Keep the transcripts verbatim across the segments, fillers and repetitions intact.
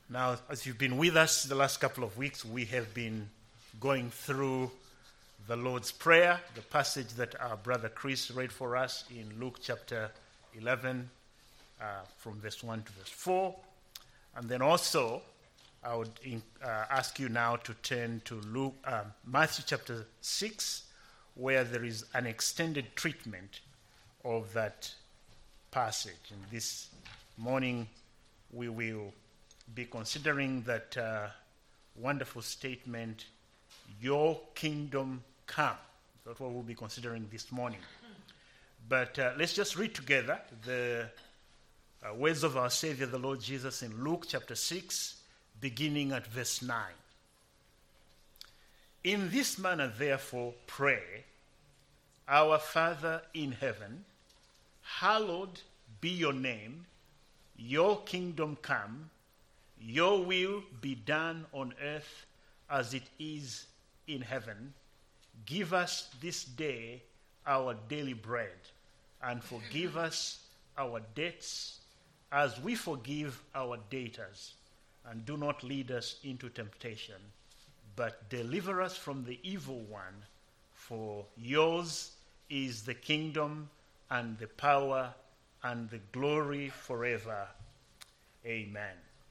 Now, as you've been with us the last couple of weeks, we have been going through the Lord's Prayer, the passage that our brother Chris read for us in Luke chapter eleven, uh, from verse one to verse four. And then also, I would in, uh, ask you now to turn to Luke, uh, Matthew chapter six, where there is an extended treatment of that passage. And this morning, we will be considering that uh, wonderful statement, "Your kingdom come." That's what we'll be considering this morning. But uh, let's just read together the uh, words of our Savior, the Lord Jesus, in Luke chapter six, beginning at verse nine. "In this manner, therefore, pray, Our Father in heaven, hallowed be your name, your kingdom come, your will be done on earth as it is in heaven. Give us this day our daily bread, and forgive us our debts as we forgive our debtors. And do not lead us into temptation, but deliver us from the evil one. For yours is the kingdom and the power and the glory forever. Amen."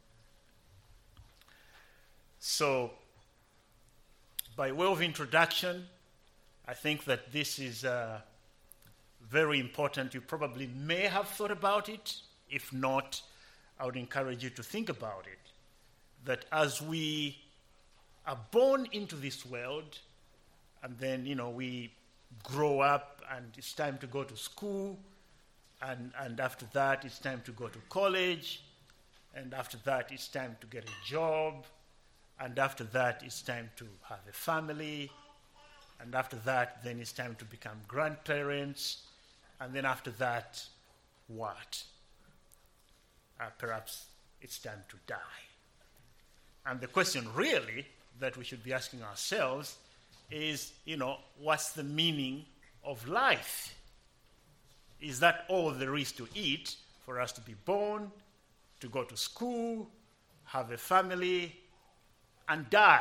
So, by way of introduction, I think that this is uh, very important. You probably may have thought about it. If not, I would encourage you to think about it. That as we are born into this world, and then, you know, we grow up, and it's time to go to school, and, and after that, it's time to go to college, and after that, it's time to get a job, and after that, it's time to have a family. And after that, then it's time to become grandparents. And then after that, what? Uh, perhaps it's time to die. And the question really that we should be asking ourselves is, you know, what's the meaning of life? Is that all there is to it for us to be born, to go to school, have a family, and die?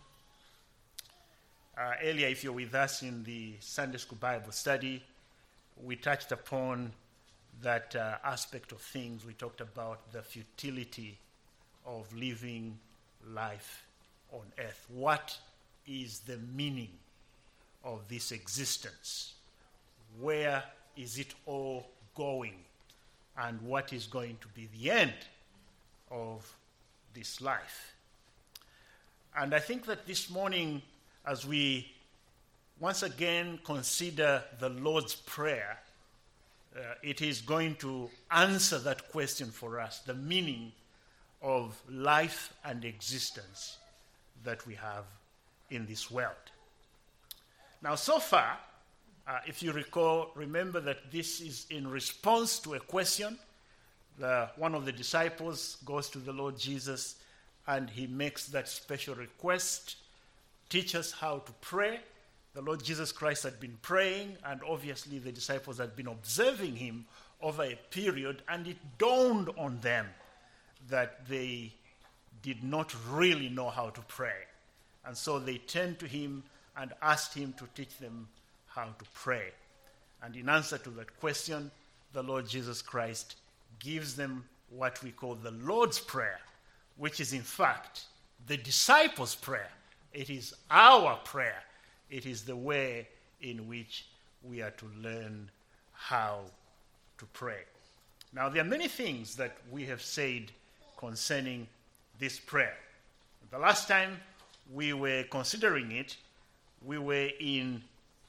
Uh, earlier, if you're with us in the Sunday School Bible study, we touched upon that uh, aspect of things. We talked about the futility of living life on earth. What is the meaning of this existence? Where is it all going? And what is going to be the end of this life? And I think that this morning, as we once again consider the Lord's Prayer, uh, it is going to answer that question for us, the meaning of life and existence that we have in this world. Now, so far, uh, if you recall, remember that this is in response to a question. The, one of the disciples goes to the Lord Jesus, and he makes that special request, teach us how to pray. The Lord Jesus Christ had been praying, and obviously the disciples had been observing him over a period, and it dawned on them that they did not really know how to pray. And so they turned to him and asked him to teach them how to pray. And in answer to that question, the Lord Jesus Christ gives them what we call the Lord's Prayer, which is in fact the disciples' prayer. It is our prayer. It is the way in which we are to learn how to pray. Now, there are many things that we have said concerning this prayer. The last time we were considering it, we were in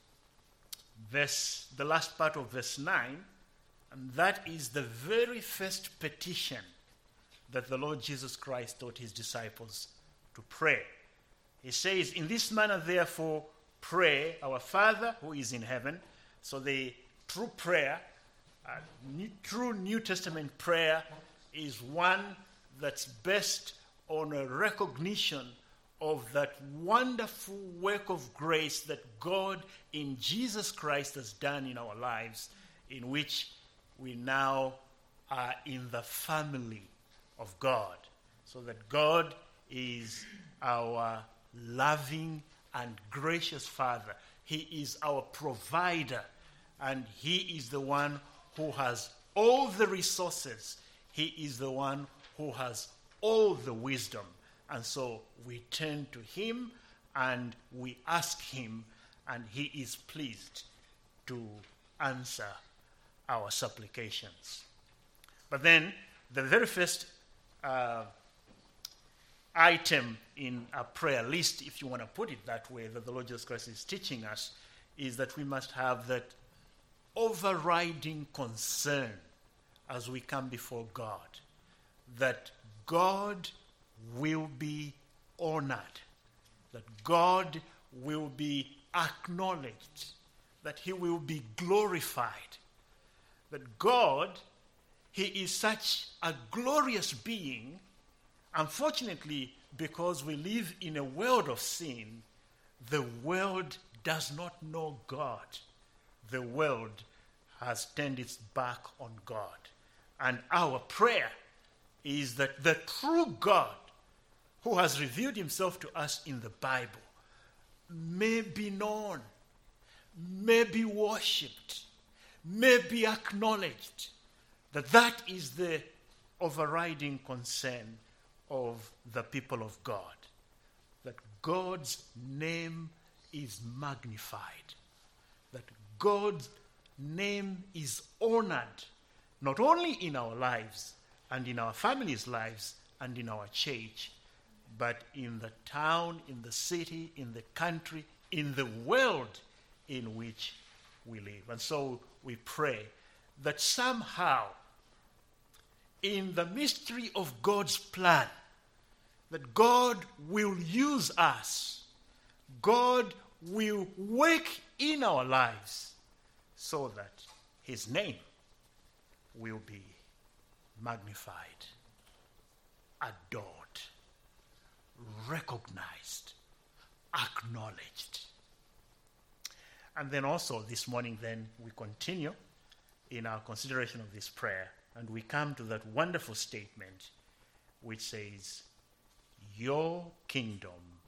verse, the last part of verse nine, and that is the very first petition that the Lord Jesus Christ taught his disciples to pray. He says, "In this manner, therefore, pray, Our Father who is in heaven." So the true prayer, uh, new, true New Testament prayer, is one that's based on a recognition of that wonderful work of grace that God in Jesus Christ has done in our lives, in which we now are in the family of God. So that God is our loving and gracious Father. He is our provider, and He is the one who has all the resources. He is the one who has all the wisdom. And so we turn to Him and we ask Him, and He is pleased to answer our supplications. But then the very first uh, item in a prayer list, if you want to put it that way, that the Lord Jesus Christ is teaching us, is that we must have that overriding concern as we come before God, that God will be honored, that God will be acknowledged, that He will be glorified, that God, He is such a glorious being. Unfortunately, because we live in a world of sin, the world does not know God. The world has turned its back on God. And our prayer is that the true God, who has revealed Himself to us in the Bible, may be known, may be worshipped, may be acknowledged. That that is the overriding concern of the people of God. That God's name is magnified. That God's name is honored, not only in our lives and in our families' lives and in our church, but in the town, in the city, in the country, in the world in which we live. And so we pray that somehow, in the mystery of God's plan, that God will use us, God will work in our lives so that His name will be magnified, adored, recognized, acknowledged. And then also this morning then we continue in our consideration of this prayer, and we come to that wonderful statement which says, "Your kingdom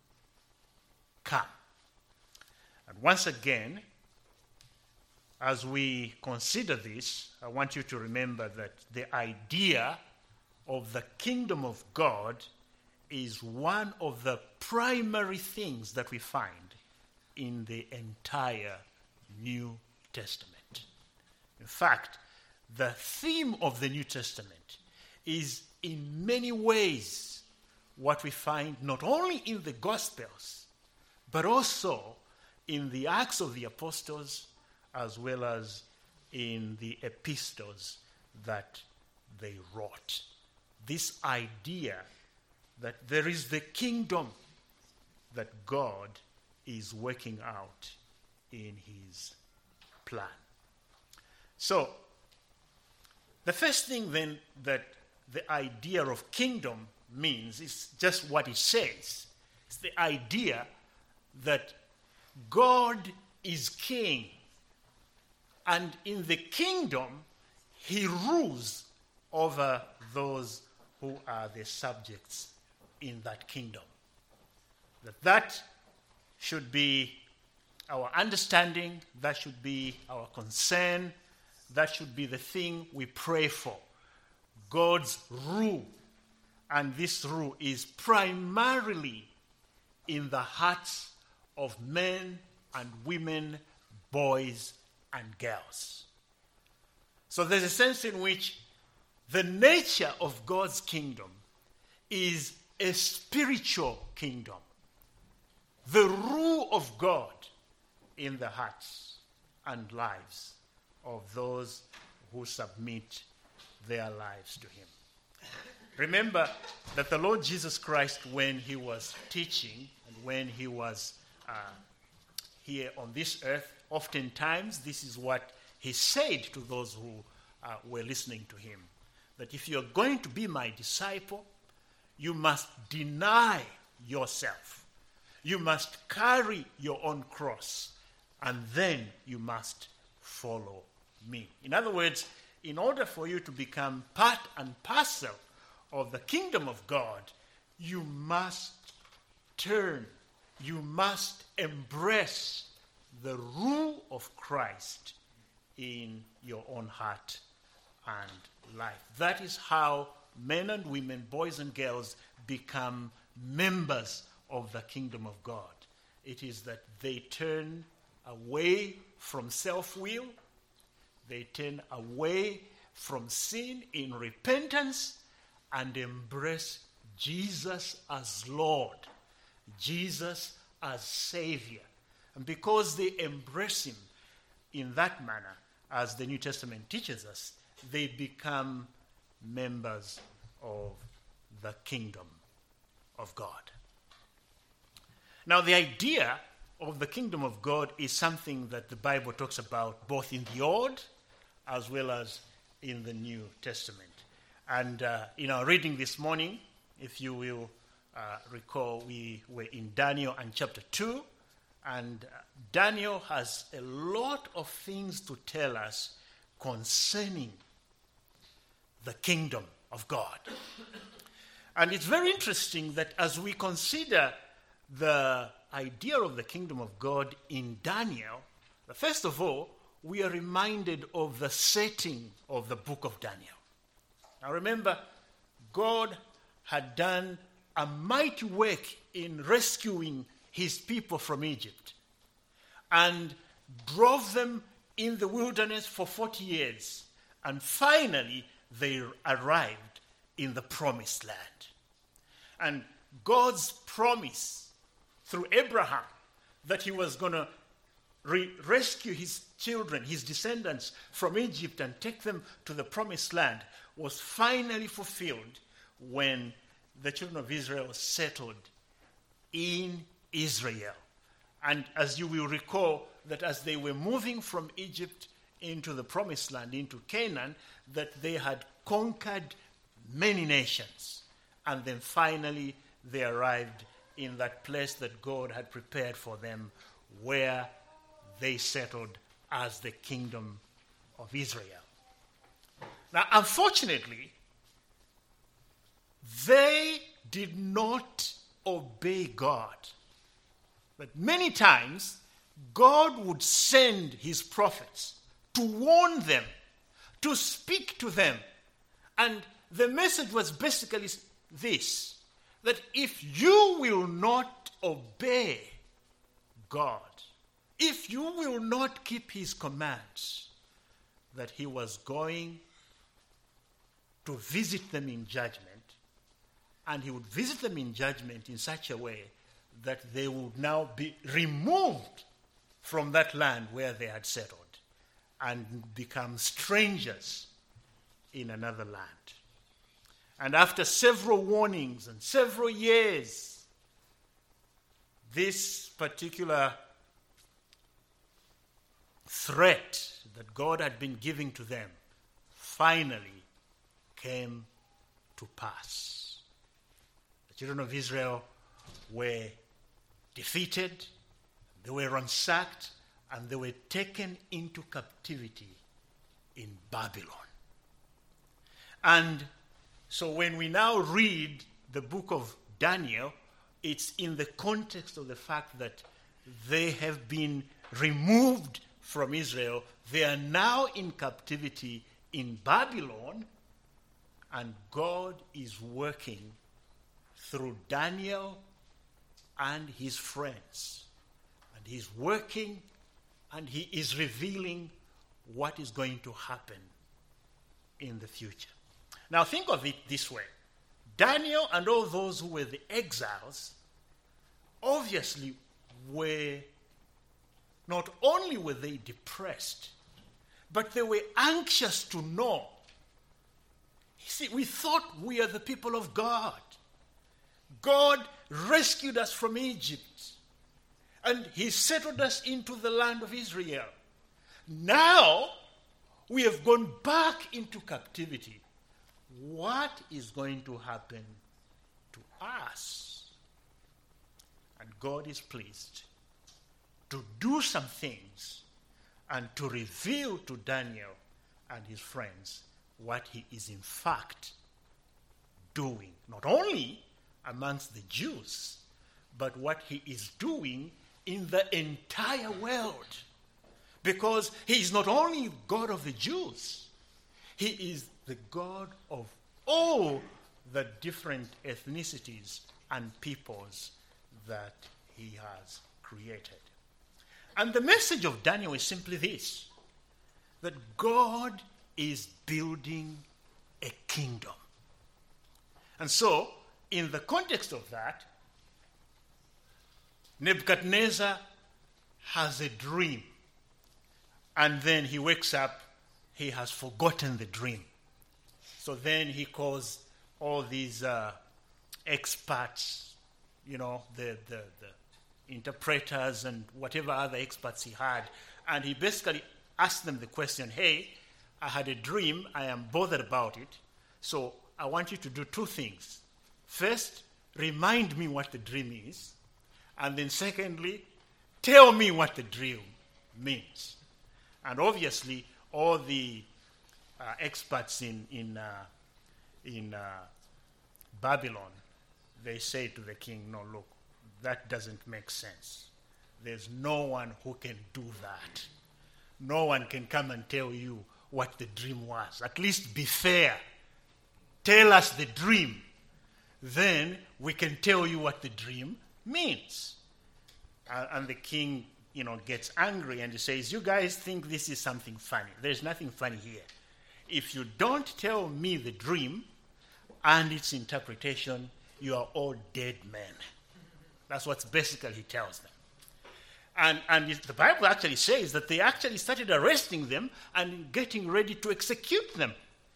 come." And once again, as we consider this, I want you to remember that the idea of the kingdom of God is one of the primary things that we find in the entire New Testament. In fact, the theme of the New Testament is in many ways what we find not only in the Gospels, but also in the Acts of the Apostles, as well as in the epistles that they wrote. This idea that there is the kingdom that God is working out in His plan. So, the first thing then that the idea of kingdom means is just what it says. It's the idea that God is king, and in the kingdom, He rules over those who are the subjects in that kingdom. That that should be our understanding, that should be our concern, that should be the thing we pray for. God's rule. And this rule is primarily in the hearts of men and women, boys and girls. So there's a sense in which the nature of God's kingdom is a spiritual kingdom. The rule of God in the hearts and lives of those who submit their lives to Him. Remember that the Lord Jesus Christ, when He was teaching and when He was uh, here on this earth, oftentimes this is what He said to those who uh, were listening to Him. That if you're going to be my disciple, you must deny yourself. You must carry your own cross, and then you must follow me. In other words, in order for you to become part and parcel of the kingdom of God, you must turn, you must embrace the rule of Christ in your own heart and life. That is how men and women, boys and girls, become members of the kingdom of God. It is that they turn away from self-will, they turn away from sin in repentance, and embrace Jesus as Lord, Jesus as Savior. And because they embrace him in that manner, as the New Testament teaches us, they become members of the kingdom of God. Now, the idea of the kingdom of God is something that the Bible talks about both in the Old as well as in the New Testament. And uh, in our reading this morning, if you will uh, recall, we were in Daniel and chapter two, and uh, Daniel has a lot of things to tell us concerning the kingdom of God. And it's very interesting that as we consider the idea of the kingdom of God in Daniel, first of all, we are reminded of the setting of the book of Daniel. Now remember, God had done a mighty work in rescuing his people from Egypt and drove them in the wilderness for forty years. And finally, they arrived in the promised land. And God's promise through Abraham that he was going to re- rescue his children, his descendants from Egypt and take them to the promised land was finally fulfilled when the children of Israel settled in Israel. And as you will recall, that as they were moving from Egypt into the promised land, into Canaan, that they had conquered many nations. And then finally they arrived in that place that God had prepared for them, where they settled as the kingdom of Israel. Now, unfortunately, they did not obey God. But many times, God would send his prophets to warn them, to speak to them. And the message was basically this, that if you will not obey God, if you will not keep his commands, that he was going to visit them in judgment, and he would visit them in judgment in such a way that they would now be removed from that land where they had settled and become strangers in another land. And after several warnings and several years, this particular threat that God had been giving to them finally came to pass. The children of Israel were defeated, they were ransacked, and they were taken into captivity in Babylon. And so when we now read the book of Daniel, it's in the context of the fact that they have been removed from Israel. They are now in captivity in Babylon, and God is working through Daniel and his friends. And he's working and he is revealing what is going to happen in the future. Now think of it this way. Daniel and all those who were the exiles obviously were, not only were they depressed, but they were anxious to know. You see, we thought we are the people of God. God rescued us from Egypt, and he settled us into the land of Israel. Now, we have gone back into captivity. What is going to happen to us? And God is pleased to do some things and to reveal to Daniel and his friends what he is in fact doing, not only amongst the Jews, but what he is doing in the entire world. Because he is not only God of the Jews, he is the God of all the different ethnicities and peoples that he has created. And the message of Daniel is simply this, that God is building a kingdom. And so, in the context of that, Nebuchadnezzar has a dream. And then he wakes up, he has forgotten the dream. So then he calls all these uh, experts, you know, the, the, the interpreters and whatever other experts he had. And he basically asked them the question, hey, I had a dream, I am bothered about it, so I want you to do two things. First, remind me what the dream is. And then secondly, tell me what the dream means. And obviously, all the uh, experts in in uh, in uh, Babylon, they say to the king, no, look, that doesn't make sense. There's no one who can do that. No one can come and tell you what the dream was. At least be fair. Tell us the dream. Then we can tell you what the dream means. Uh, and the king, you know, gets angry and he says, you guys think this is something funny. There's nothing funny here. If you don't tell me the dream and its interpretation, you are all dead men. That's what basically he tells them. And, and the Bible actually says that they actually started arresting them and getting ready to execute them.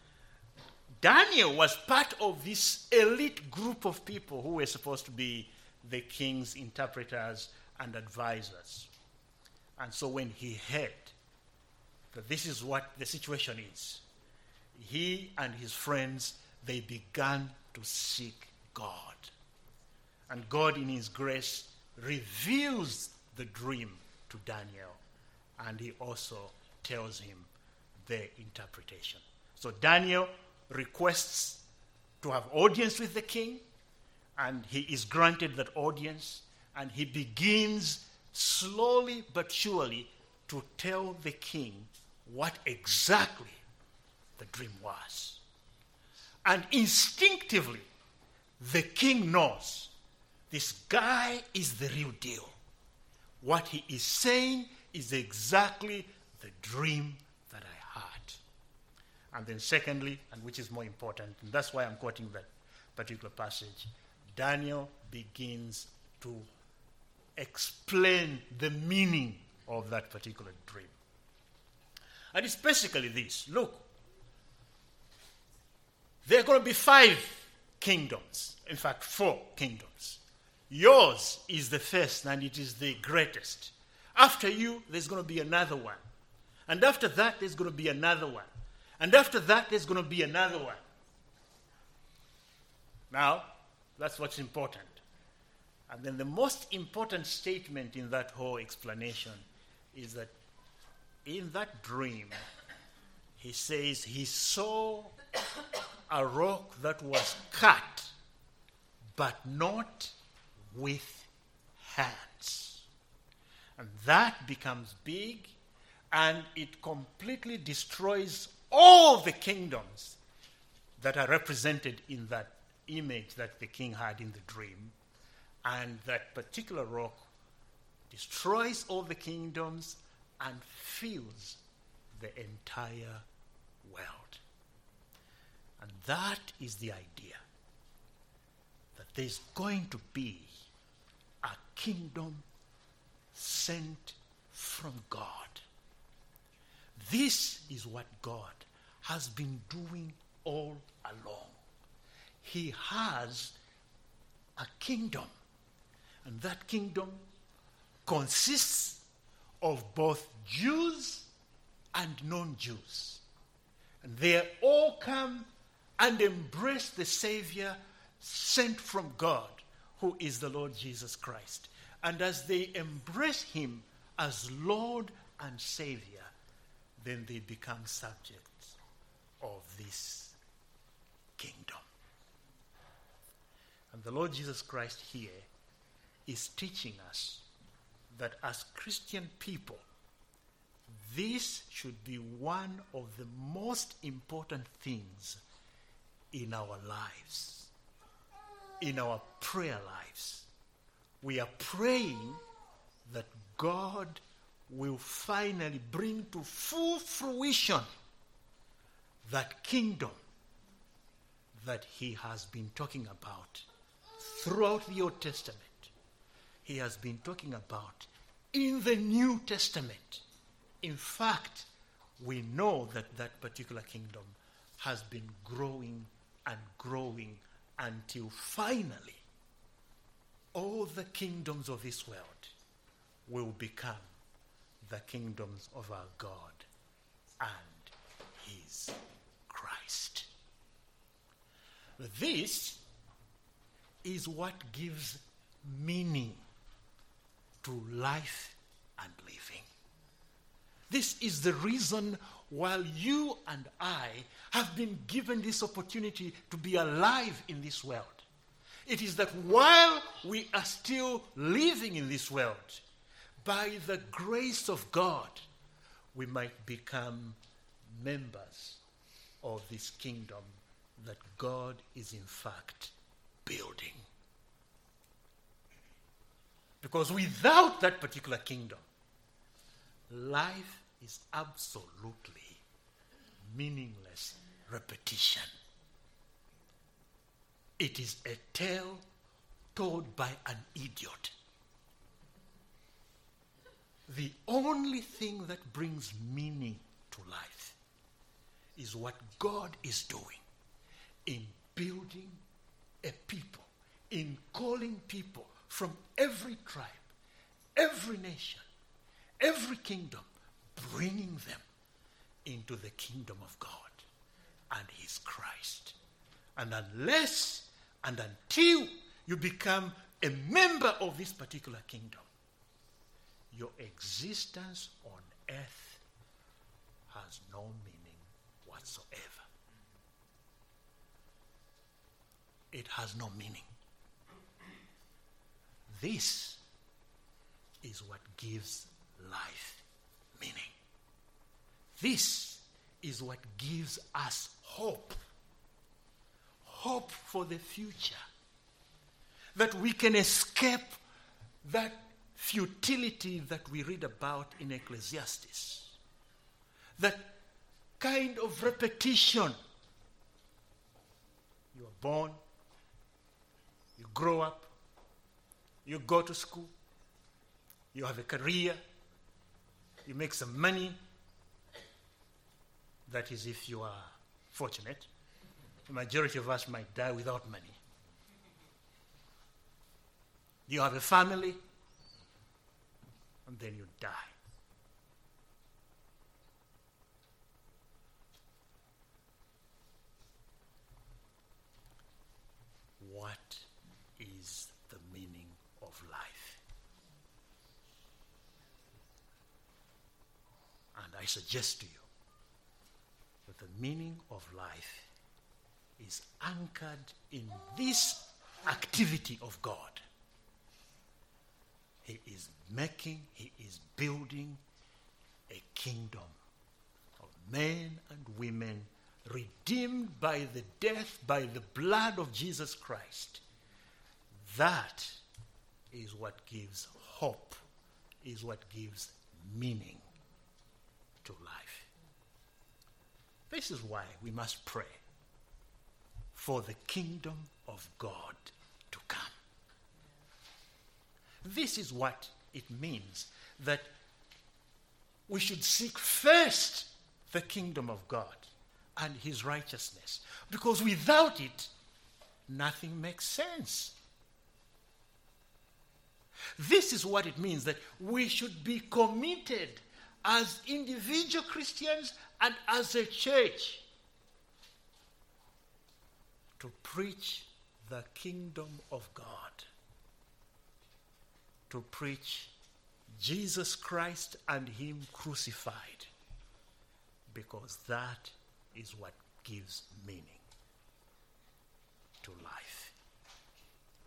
Daniel was part of this elite group of people who were supposed to be the king's interpreters and advisors. And so when he heard that this is what the situation is, he and his friends, they began to seek God. And God in his grace reveals the dream to Daniel, and he also tells him the interpretation. So Daniel requests to have audience with the king, and he is granted that audience, and he begins slowly but surely to tell the king what exactly the dream was. And instinctively, the king knows this guy is the real deal. What he is saying is exactly the dream that I had. And then secondly, and which is more important, and that's why I'm quoting that particular passage, Daniel begins to explain the meaning of that particular dream. And it's basically this. Look, there are going to be five kingdoms. In fact, four kingdoms. Yours is the first, and it is the greatest. After you, there's going to be another one. And after that, there's going to be another one. And after that, there's going to be another one. Now, that's what's important. And then the most important statement in that whole explanation is that in that dream, he says he saw a rock that was cut, but not with hands. And that becomes big, and it completely destroys all the kingdoms that are represented in that image that the king had in the dream. And that particular rock destroys all the kingdoms and fills the entire world. And that is the idea, that there's going to be a kingdom sent from God. This is what God has been doing all along. He has a kingdom, and that kingdom consists of both Jews and non-Jews. And they all come and embrace the Savior sent from God, who is the Lord Jesus Christ. And as they embrace him as Lord and Savior, then they become subjects of this kingdom. And the Lord Jesus Christ here is teaching us that as Christian people, this should be one of the most important things in our lives, in our prayer lives. We are praying that God will finally bring to full fruition that kingdom that he has been talking about throughout the Old Testament. He has been talking about in the New Testament. In fact, we know that that particular kingdom has been growing and growing until finally all the kingdoms of this world will become the kingdoms of our God and his Christ. This is what gives meaning to life and living. This is the reason why you and I have been given this opportunity to be alive in this world. It is that while we are still living in this world, by the grace of God, we might become members of this kingdom that God is in fact building. Because without that particular kingdom, life is absolutely meaningless repetition. It is a tale told by an idiot. The only thing that brings meaning to life is what God is doing in building a people, in calling people from every tribe, every nation, every kingdom, bringing them into the kingdom of God and his Christ. And unless and until you become a member of this particular kingdom, your existence on earth has no meaning whatsoever. It has no meaning. This is what gives life meaning. This is what gives us hope. Hope for the future. That we can escape that futility that we read about in Ecclesiastes. That kind of repetition. You are born, you grow up, you go to school, you have a career, you make some money. That is if you are fortunate. The majority of us might die without money. You have a family, and then you die. What is the meaning of life? And I suggest to you that the meaning of life is anchored in this activity of God. He is making, he is building a kingdom of men and women redeemed by the death, by the blood of Jesus Christ. That is what gives hope, is what gives meaning to life. This is why we must pray for the kingdom of God to come. This is what it means that we should seek first the kingdom of God and his righteousness, because without it, nothing makes sense. This is what it means that we should be committed as individual Christians and as a church to preach the kingdom of God, to preach Jesus Christ and him crucified, because that is what gives meaning to life.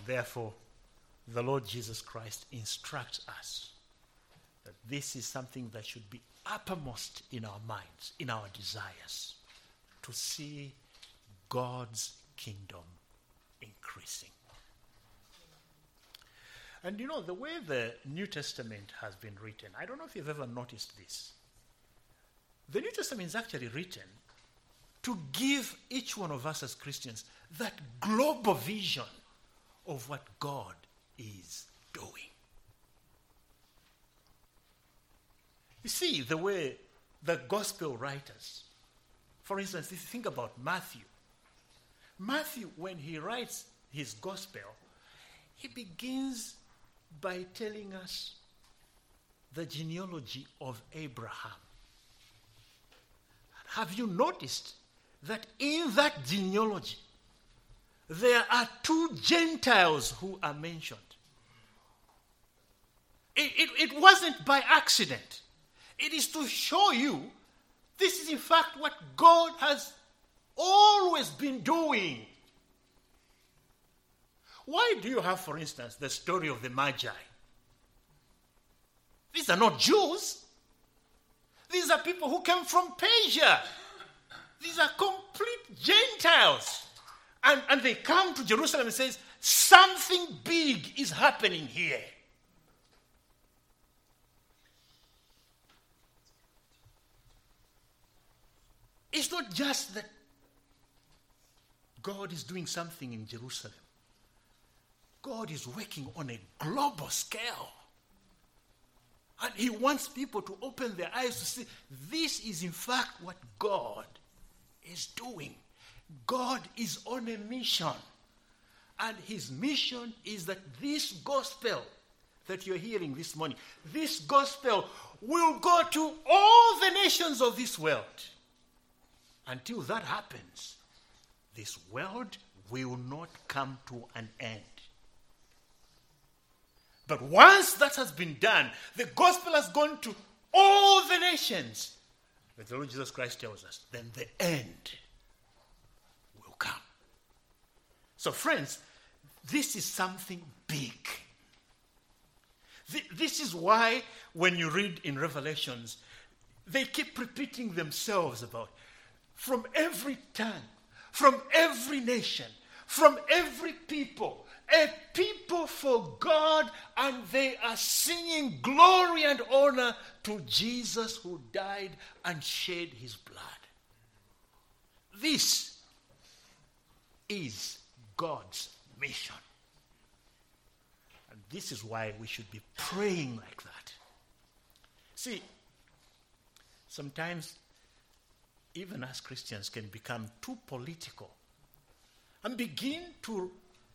therefore, the Lord Jesus Christ instructs us that this is something that should be uppermost in our minds, in our desires, to see God's kingdom increasing. And you know, the way the New Testament has been written, I don't know if you've ever noticed this. The New Testament is actually written to give each one of us as Christians that global vision of what God is doing. You see, the way the gospel writers, for instance, if you think about Matthew, Matthew, when he writes his gospel, he begins by telling us the genealogy of Abraham. Have you noticed that in that genealogy, there are two Gentiles who are mentioned? It, it, it wasn't by accident. It is to show you this is in fact what God has always been doing. Why do you have, for instance, the story of the Magi? These are not Jews. These are people who came from Persia. These are complete Gentiles. And, and they come to Jerusalem and says, something big is happening here. It's not just that God is doing something in Jerusalem. God is working on a global scale. And he wants people to open their eyes to see this is in fact what God is doing. God is on a mission. And his mission is that this gospel that you're hearing this morning, this gospel will go to all the nations of this world. Until that happens, this world will not come to an end. But once that has been done, the gospel has gone to all the nations. But the Lord Jesus Christ tells us, then the end will come. So friends, this is something big. This is why when you read in Revelations, they keep repeating themselves about from every tongue, from every nation, from every people, a people for God, and they are singing glory and honor to Jesus who died and shed his blood. This is God's mission. And this is why we should be praying like that. See, sometimes even as Christians can become too political and begin to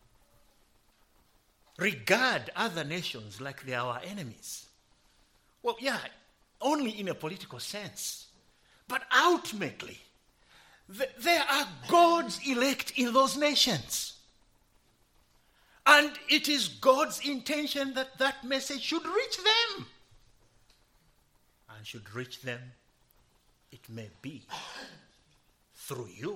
regard other nations like they are our enemies. Well, yeah, only in a political sense. But ultimately, th- there are God's elect in those nations. And it is God's intention that that message should reach them. And should reach them, it may be through you.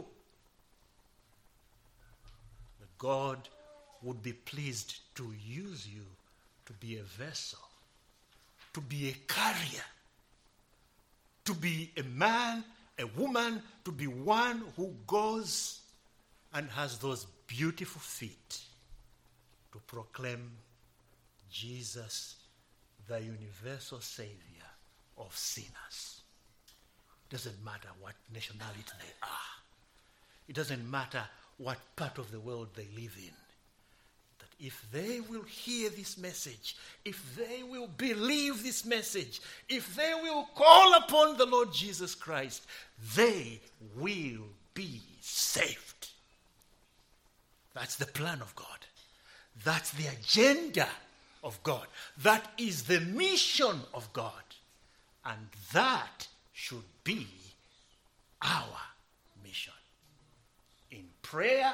But God would be pleased to use you to be a vessel, to be a carrier, to be a man, a woman, to be one who goes and has those beautiful feet to proclaim Jesus, the universal Savior of sinners. It doesn't matter what nationality they are. It doesn't matter what part of the world they live in. That if they will hear this message, if they will believe this message, if they will call upon the Lord Jesus Christ, they will be saved. That's the plan of God. That's the agenda of God. That is the mission of God. And that should be our mission. In prayer,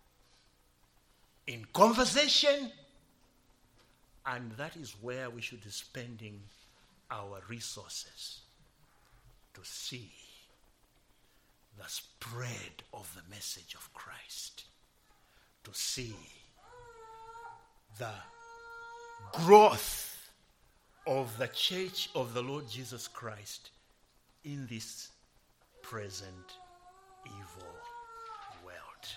in conversation, and that is where we should be spending our resources to see the spread of the message of Christ, to see the growth of the church of the Lord Jesus Christ in this present evil world.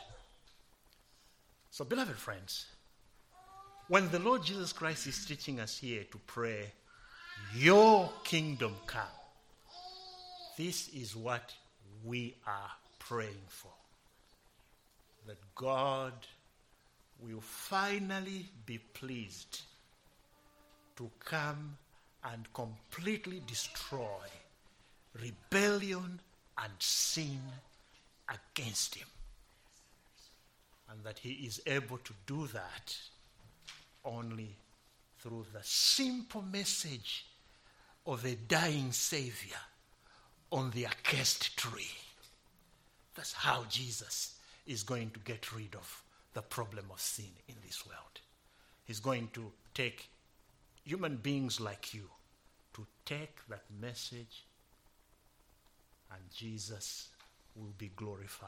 So, beloved friends, when the Lord Jesus Christ is teaching us here to pray, your kingdom come, this is what we are praying for. That God will finally be pleased to come and completely destroy rebellion and sin against him. And that he is able to do that only through the simple message of a dying Savior on the accursed tree. That's how Jesus is going to get rid of the problem of sin in this world. He's going to take human beings like you to take that message, and Jesus will be glorified,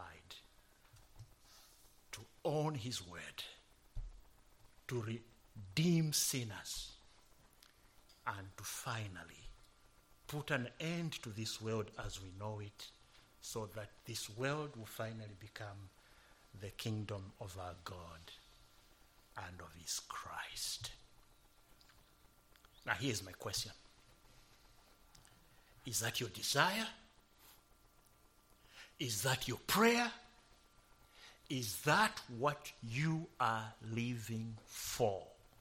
to own his word, to redeem sinners, and to finally put an end to this world as we know it, so that this world will finally become the kingdom of our God and of his Christ. Now here's my question. Is that your desire? Is that your prayer? Is that what you are living for?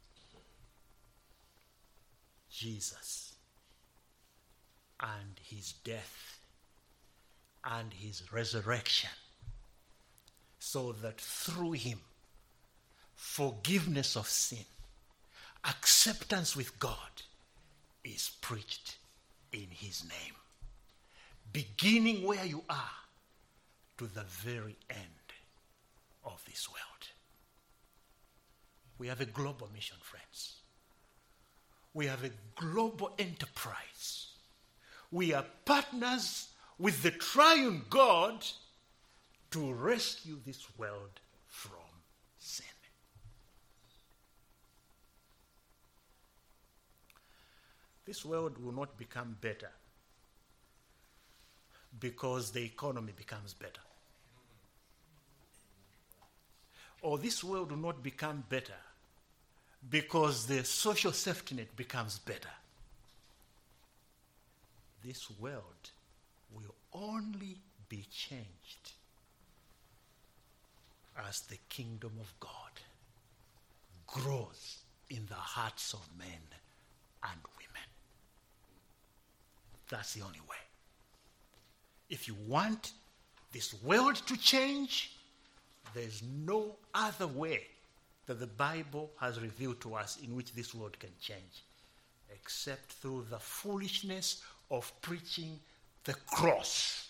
Jesus and his death and his resurrection, so that through him, forgiveness of sin, acceptance with God is preached in his name, beginning where you are to the very end of this world. We have a global mission, friends. We have a global enterprise. We are partners with the triune God to rescue this world from sin. This world will not become better because the economy becomes better. Or this world will not become better because the social safety net becomes better. This world will only be changed as the kingdom of God grows in the hearts of men and women. That's the only way. If you want this world to change, there's no other way that the Bible has revealed to us in which this world can change, except through the foolishness of preaching the cross.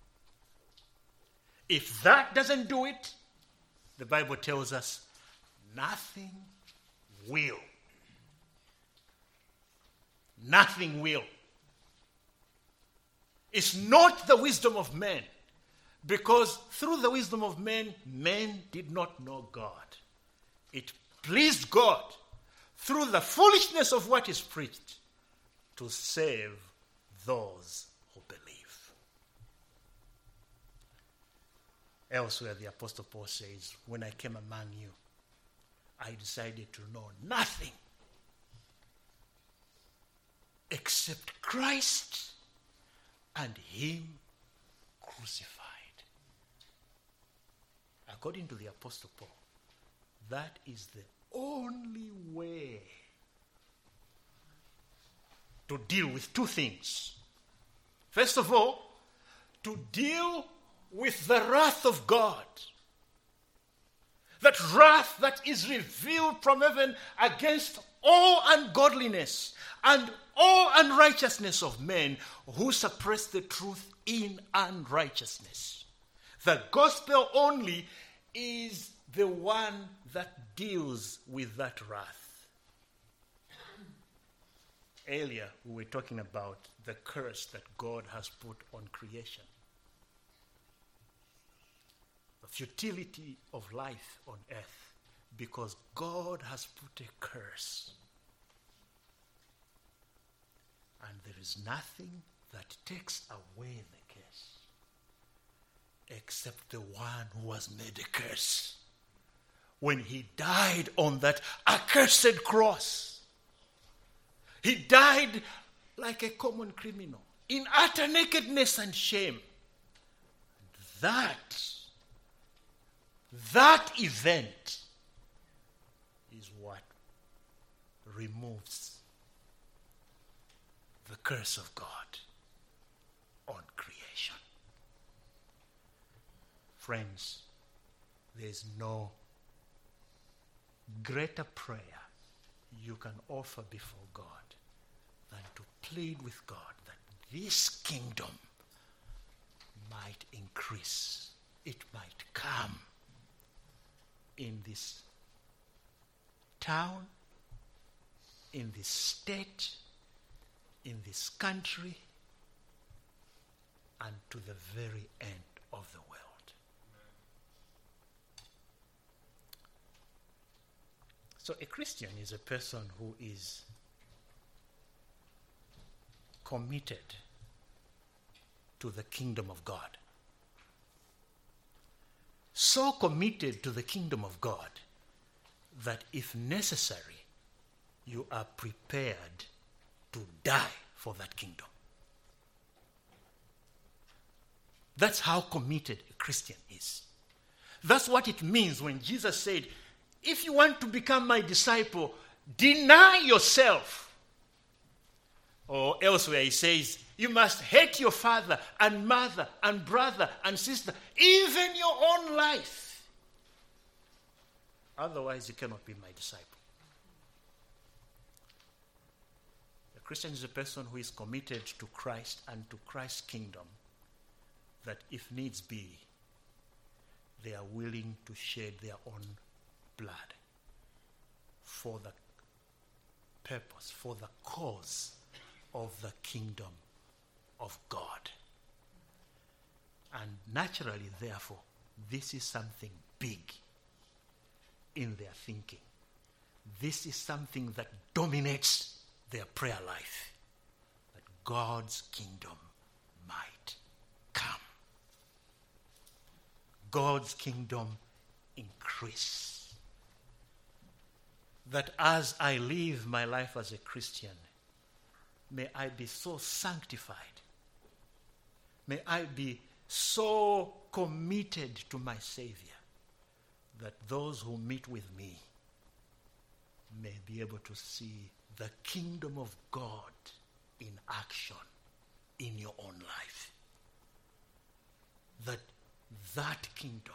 If that doesn't do it, the Bible tells us nothing will. Nothing will. It's not the wisdom of men, because through the wisdom of men, men did not know God. It pleased God through the foolishness of what is preached to save those who believe. Elsewhere, the Apostle Paul says, when I came among you, I decided to know nothing except Christ and him crucified. According to the Apostle Paul, that is the only way to deal with two things. First of all, to deal with the wrath of God. That wrath that is revealed from heaven against all ungodliness and all unrighteousness of men who suppress the truth in unrighteousness. The gospel only is the one that deals with that wrath. Earlier, we were talking about the curse that God has put on creation. The futility of life on earth because God has put a curse. And there is nothing that takes away the curse except the one who has made a curse. When he died on that accursed cross, he died like a common criminal, in utter nakedness and shame. That, that event is what removes the curse of God on creation. Friends, there is no greater prayer you can offer before God than to plead with God that this kingdom might increase, it might come in this town, in this state, in this country, and to the very end of the world. So a Christian is a person who is committed to the kingdom of God. So committed to the kingdom of God that if necessary, you are prepared to die for that kingdom. That's how committed a Christian is. That's what it means when Jesus said, if you want to become my disciple, deny yourself. Or elsewhere he says, you must hate your father and mother and brother and sister, even your own life. Otherwise, you cannot be my disciple. A Christian is a person who is committed to Christ and to Christ's kingdom, that if needs be, they are willing to shed their own blood for the purpose, for the cause of the kingdom of God. And naturally, therefore, this is something big in their thinking. This is something that dominates their prayer life, that God's kingdom might come. God's kingdom increase. That as I live my life as a Christian, may I be so sanctified. May I be so committed to my Savior that those who meet with me may be able to see the kingdom of God in action in your own life. That that kingdom,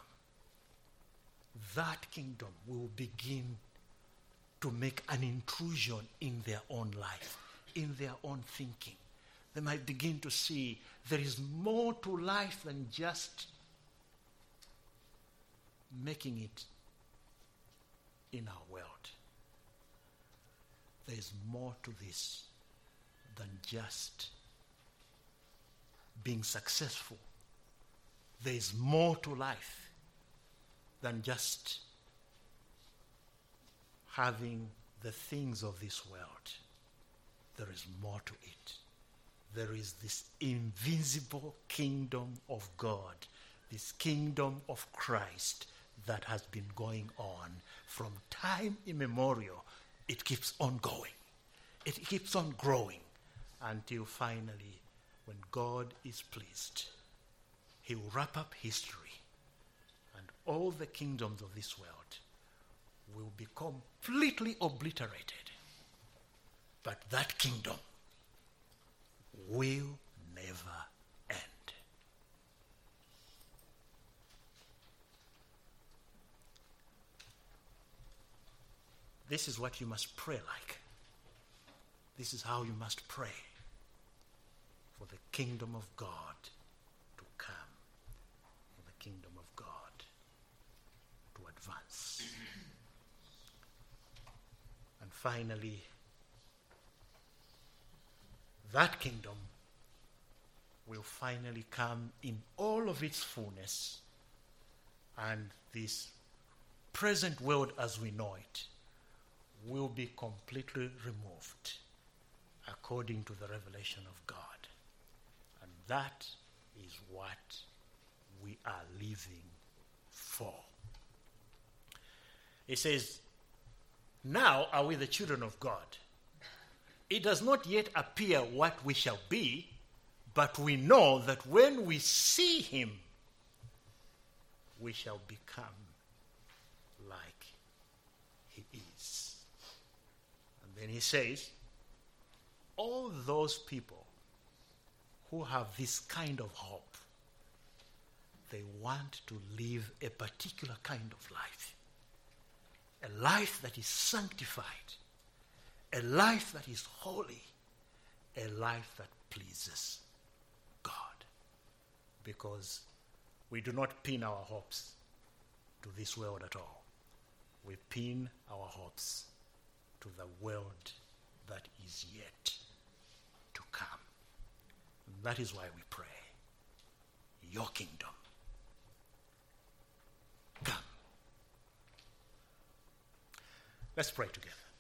that kingdom will begin to make an intrusion in their own life, in their own thinking. They might begin to see there is more to life than just making it in our world. There is more to this than just being successful. There is more to life than just having the things of this world. There is more to it. There is this invincible kingdom of God, this kingdom of Christ that has been going on from time immemorial. It keeps on going. It keeps on growing until finally, when God is pleased, he will wrap up history and all the kingdoms of this world will be completely obliterated. But that kingdom will never end. This is what you must pray like. This is how you must pray for the kingdom of God to come, for the kingdom of God to advance. And finally, that kingdom will finally come in all of its fullness, and this present world as we know it will be completely removed according to the revelation of God. And that is what we are living for. It says, now are we the children of God. It does not yet appear what we shall be, but we know that when we see him, we shall become like he is. And then he says, all those people who have this kind of hope, they want to live a particular kind of life. A life that is sanctified. A life that is holy. A life that pleases God. Because we do not pin our hopes to this world at all. We pin our hopes to the world that is yet to come. And that is why we pray, your kingdom come. Let's pray together.